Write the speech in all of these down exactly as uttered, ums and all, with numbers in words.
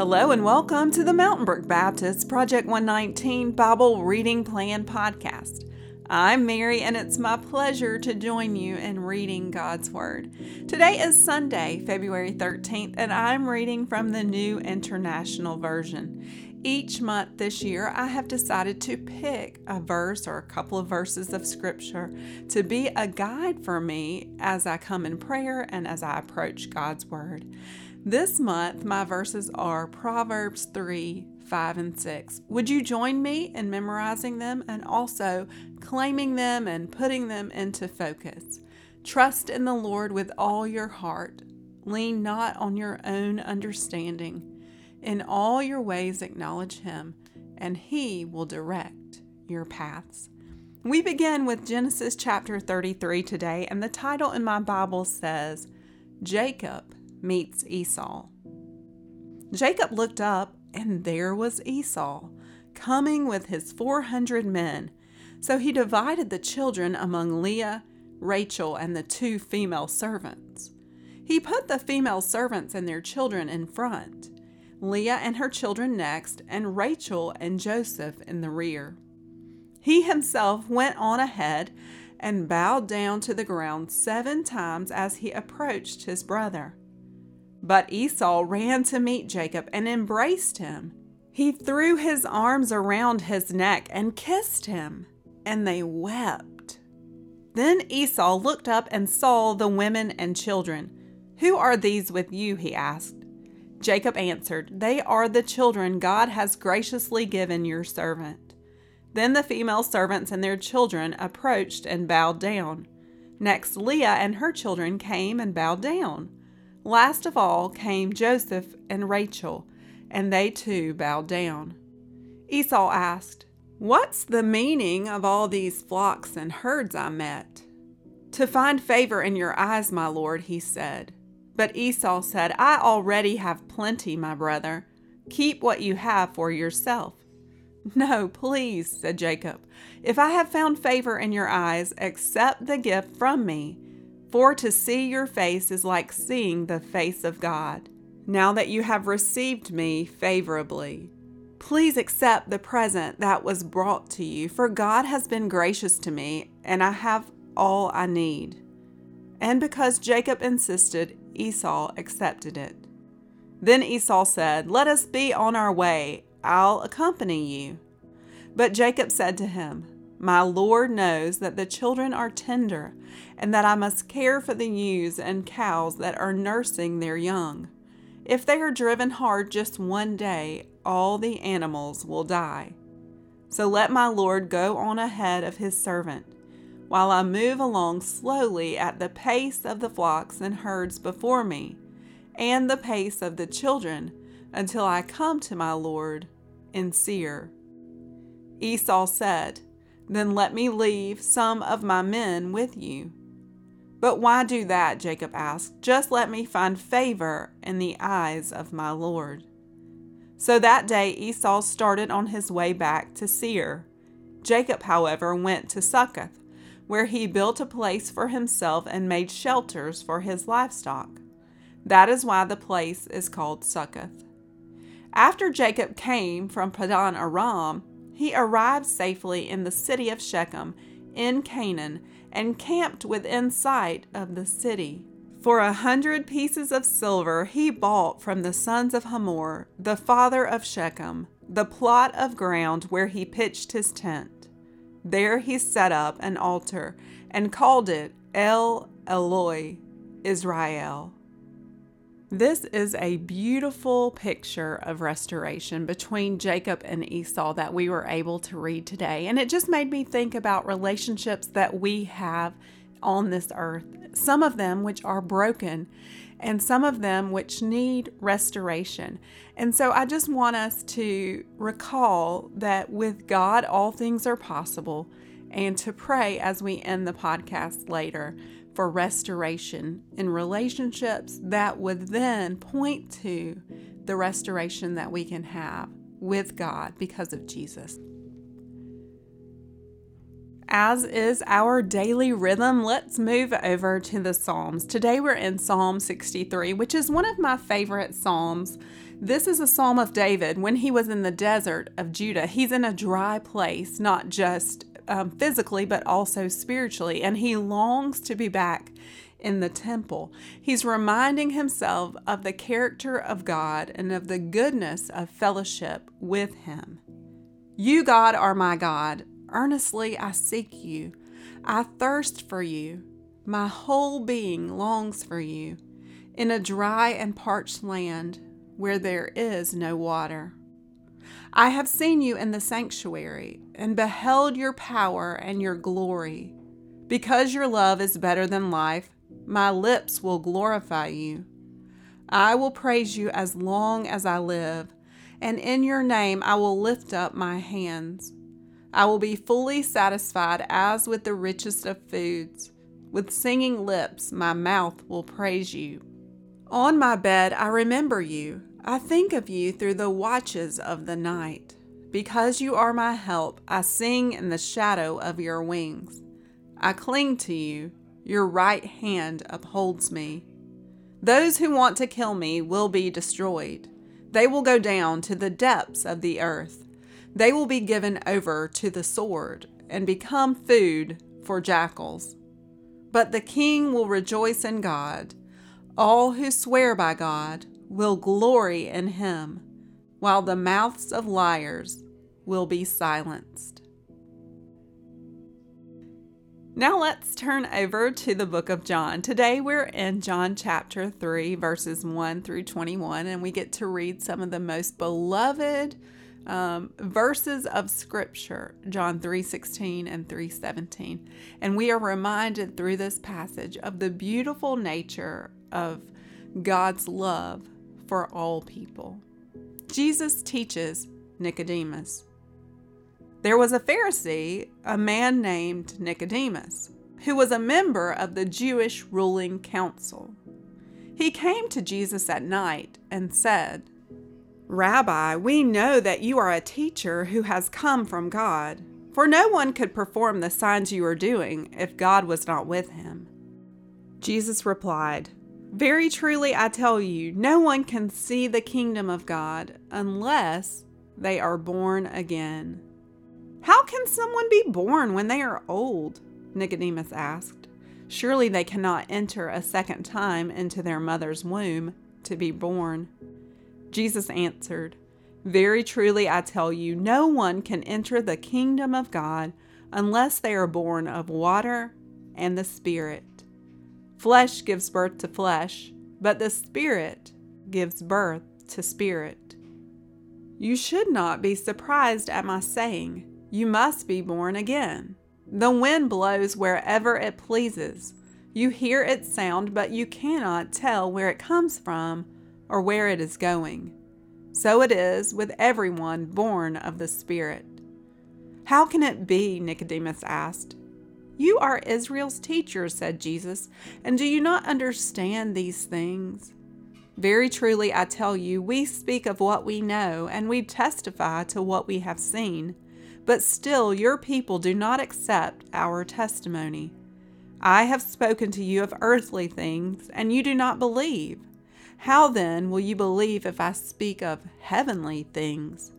Hello and welcome to the Mountain Brook Baptist Project one nineteen Bible Reading Plan Podcast. I'm Mary and it's my pleasure to join you in reading God's Word. Today is Sunday, February thirteenth, and I'm reading from the New International Version. Each month this year, I have decided to pick a verse or a couple of verses of Scripture to be a guide for me as I come in prayer and as I approach God's Word. This month, my verses are Proverbs three, five, and six. Would you join me in memorizing them and also claiming them and putting them into focus? Trust in the Lord with all your heart. Lean not on your own understanding. In all your ways acknowledge Him, and He will direct your paths. We begin with Genesis chapter thirty-three today, and the title in my Bible says, Jacob meets Esau. Jacob looked up, and there was Esau, coming with his four hundred men. So he divided the children among Leah, Rachel, and the two female servants. He put the female servants and their children in front, Leah and her children next, and Rachel and Joseph in the rear. He himself went on ahead and bowed down to the ground seven times as he approached his brother. But Esau ran to meet Jacob and embraced him. He threw his arms around his neck and kissed him, and they wept. Then Esau looked up and saw the women and children. "Who are these with you?" he asked. Jacob answered, "They are the children God has graciously given your servant." Then the female servants and their children approached and bowed down. Next, Leah and her children came and bowed down. Last of all came Joseph and Rachel, and they too bowed down. Esau asked, "What's the meaning of all these flocks and herds I met?" "To find favor in your eyes, my lord," he said. But Esau said, "I already have plenty, my brother. Keep what you have for yourself." "No, please," said Jacob. "If I have found favor in your eyes, accept the gift from me. For to see your face is like seeing the face of God. Now that you have received me favorably, please accept the present that was brought to you, for God has been gracious to me, and I have all I need." And because Jacob insisted, Esau accepted it. Then Esau said, "Let us be on our way. I'll accompany you." But Jacob said to him, "My Lord knows that the children are tender, and that I must care for the ewes and cows that are nursing their young. If they are driven hard just one day, all the animals will die. So let my Lord go on ahead of his servant, while I move along slowly at the pace of the flocks and herds before me, and the pace of the children, until I come to my Lord in Seir." Esau said, "Then let me leave some of my men with you." "But why do that?" Jacob asked. "Just let me find favor in the eyes of my Lord." So that day Esau started on his way back to Seir. Jacob, however, went to Succoth, where he built a place for himself and made shelters for his livestock. That is why the place is called Succoth. After Jacob came from Padan Aram, he arrived safely in the city of Shechem in Canaan and camped within sight of the city. For a hundred pieces of silver he bought from the sons of Hamor, the father of Shechem, the plot of ground where he pitched his tent. There he set up an altar and called it El Eloi Israel. This is a beautiful picture of restoration between Jacob and Esau that we were able to read today. And it just made me think about relationships that we have on this earth. Some of them which are broken and some of them which need restoration. And so I just want us to recall that with God, all things are possible, and to pray as we end the podcast later for restoration in relationships that would then point to the restoration that we can have with God because of Jesus. As is our daily rhythm, let's move over to the Psalms. Today we're in Psalm sixty-three, which is one of my favorite Psalms. This is a Psalm of David when he was in the desert of Judah. He's in a dry place, not just um, physically, but also spiritually, and he longs to be back in the temple. He's reminding himself of the character of God and of the goodness of fellowship with him. You, God, are my God. Earnestly I seek you. I thirst for you. My whole being longs for you in a dry and parched land where there is no water. I have seen you in the sanctuary and beheld your power and your glory. Because your love is better than life, my lips will glorify you. I will praise you as long as I live, and in your name I will lift up my hands. I will be fully satisfied as with the richest of foods. With singing lips, my mouth will praise you. On my bed, I remember you. I think of you through the watches of the night. Because you are my help, I sing in the shadow of your wings. I cling to you. Your right hand upholds me. Those who want to kill me will be destroyed. They will go down to the depths of the earth. They will be given over to the sword and become food for jackals. But the king will rejoice in God. All who swear by God will glory in him, while the mouths of liars will be silenced. Now let's turn over to the book of John. Today we're in John chapter three, verses one through twenty-one, and we get to read some of the most beloved Um, verses of scripture, John three sixteen and three seventeen. And we are reminded through this passage of the beautiful nature of God's love for all people. Jesus teaches Nicodemus. There was a Pharisee, a man named Nicodemus, who was a member of the Jewish ruling council. He came to Jesus at night and said, Rabbi, we know that you are a teacher who has come from God, for no one could perform the signs you are doing if God was not with him. Jesus replied, Very truly I tell you, no one can see the kingdom of God unless they are born again. How can someone be born when they are old? Nicodemus asked. Surely they cannot enter a second time into their mother's womb to be born. Jesus answered, Very truly I tell you, no one can enter the kingdom of God unless they are born of water and the Spirit. Flesh gives birth to flesh, but the Spirit gives birth to spirit. You should not be surprised at my saying, You must be born again. The wind blows wherever it pleases. You hear its sound, but you cannot tell where it comes from or where it is going. So it is with everyone born of the Spirit. How can it be? Nicodemus asked. You are Israel's teacher, said Jesus, and do you not understand these things? Very truly I tell you, we speak of what we know, and we testify to what we have seen, but still your people do not accept our testimony. I have spoken to you of earthly things, and you do not believe. How then will you believe if I speak of heavenly things?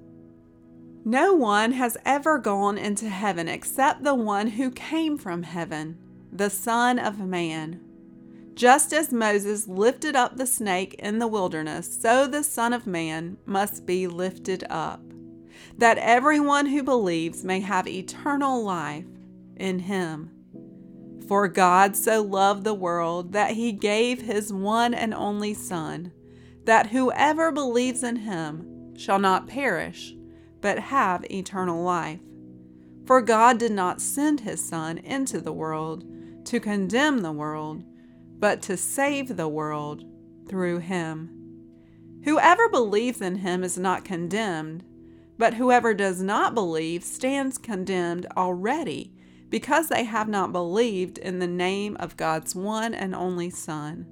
No one has ever gone into heaven except the one who came from heaven, the Son of Man. Just as Moses lifted up the snake in the wilderness, so the Son of Man must be lifted up, that everyone who believes may have eternal life in him. For God so loved the world that he gave his one and only Son, that whoever believes in him shall not perish, but have eternal life. For God did not send his Son into the world to condemn the world, but to save the world through him. Whoever believes in him is not condemned, but whoever does not believe stands condemned already, because they have not believed in the name of God's one and only Son.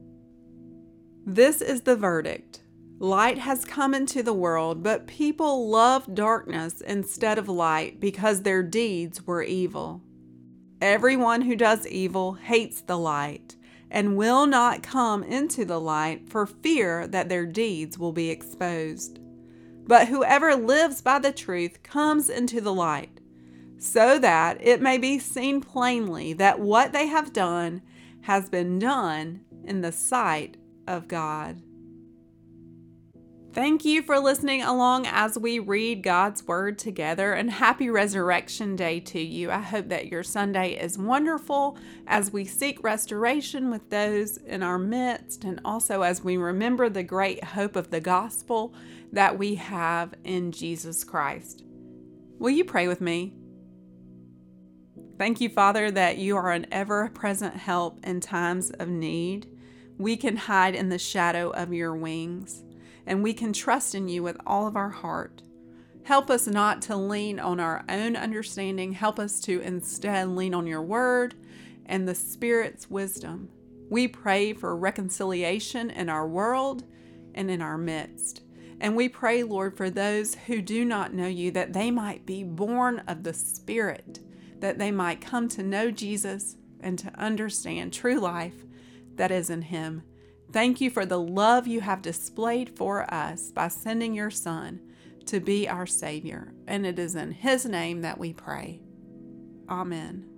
This is the verdict. Light has come into the world, but people loved darkness instead of light because their deeds were evil. Everyone who does evil hates the light and will not come into the light for fear that their deeds will be exposed. But whoever lives by the truth comes into the light, so that it may be seen plainly that what they have done has been done in the sight of God. Thank you for listening along as we read God's Word together, and happy Resurrection Day to you. I hope that your Sunday is wonderful as we seek restoration with those in our midst, and also as we remember the great hope of the gospel that we have in Jesus Christ. Will you pray with me? Thank you, Father, that you are an ever-present help in times of need. We can hide in the shadow of your wings, and we can trust in you with all of our heart. Help us not to lean on our own understanding. Help us to instead lean on your word and the Spirit's wisdom. We pray for reconciliation in our world and in our midst. And we pray, Lord, for those who do not know you, that they might be born of the Spirit, that they might come to know Jesus and to understand true life that is in him. Thank you for the love you have displayed for us by sending your Son to be our Savior. And it is in his name that we pray. Amen.